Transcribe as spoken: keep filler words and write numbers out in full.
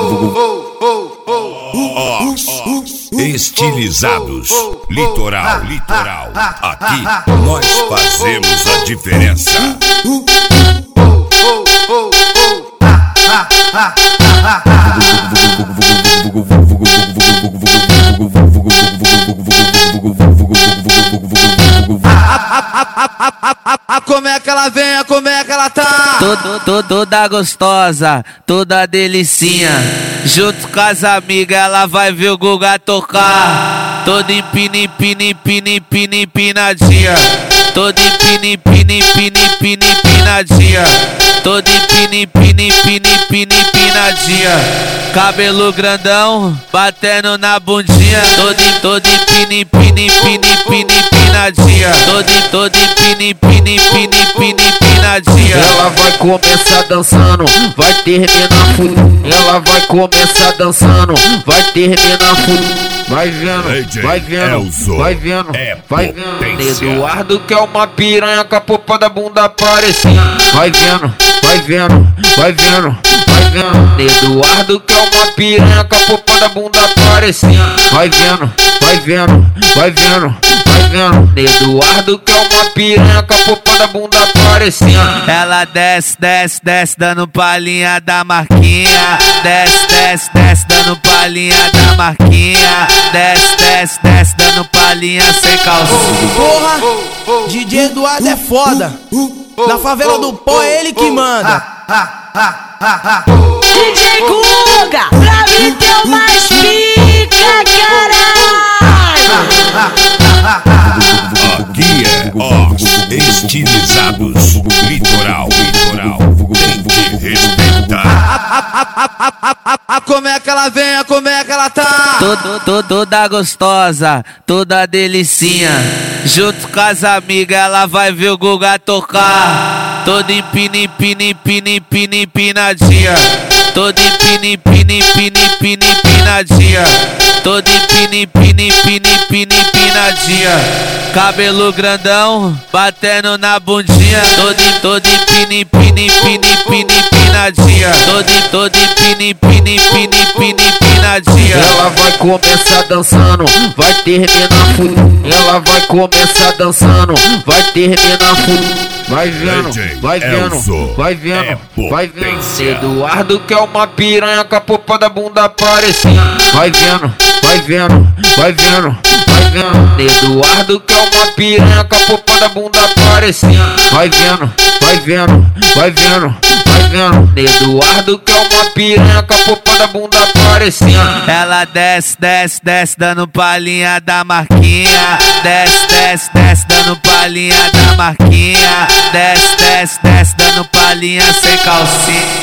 Estilizados, litoral, litoral. Aqui nós fazemos a diferença. Como é que ela vem, como é que ela tá? Todo, todo, toda gostosa, toda delicinha. Junto com as amigas ela vai ver o Guga tocar. Toda empina, empina, empina, empina, empinadinha. Toda empina, empina, empina, empina, empinadinha. Toda empina, empina, empina, empina, empinadinha. Cabelo grandão, batendo na bundinha. Toda, toda empina, empina, empina, empina, empinadinha. Toda, toda empina, empina, empina, empina, empinadinha. Ela vai começar dançando, vai terminar fudido. Ela vai começar dançando, vai terminar fudido. Vai vendo, vai vendo, vai vendo, vai vendo. Eduardo que é uma piranha com a popa da bunda aparecendo. Vai vendo, vai vendo, vai vendo, vai vendo. Eduardo que é uma piranha com a popa da bunda aparecendo. Vai vendo, vai vendo, vai vendo, vai vendo. Eduardo que é uma piranha com a popa da bunda aparecendo. Ela desce, desce, desce, dando palhinha da marquinha. Desce, desce, desce, dando palhinha da marquinha. Desce, desce, desce, dando palhinha sem calcinha. Porra, D J Eduardo é foda. Na favela do pó é ele que manda. D J Guga, pra mim teu mais pica, caralho. Aqui é os estilizados, litoral, litoral. Tem que respeitar. Como é que ela vem, como é que ela tá? Todo, todo, toda gostosa, toda delicinha. Junto com as amigas ela vai ver o Guga tocar. Toda empina, empina, empina, empina, empinadinha. Toda empina, empina, empina, empina, empinadinha. Toda empina, empina, empina, empina, empinadinha. Cabelo grandão, batendo na bundinha. Toda, toda empina, empina, empina, empina, empinadinha. Toda, toda empina, empina, empina, empina, empinadinha. Ela vai começar dançando, vai terminar fudido. Ela vai começar dançando, vai terminar fudido. Vai vendo, vai vendo, vai vendo, vai vendo. Eduardo que é uma piranha com a popa da bunda aparecendo. Vai vendo, vai vendo, vai vendo, vai vendo. Eduardo que é uma piranha com a popa da bunda aparecendo. Vai vendo, vai vendo, vai vendo, vai vendo. Eduardo que é uma piranha com a popa da bunda aparecendo. Ela desce, desce, desce, dando palhinha da marquinha. Desce, desce, desce, dando palhinha da marquinha. Desce, desce, desce, dando palhinha sem calcinha.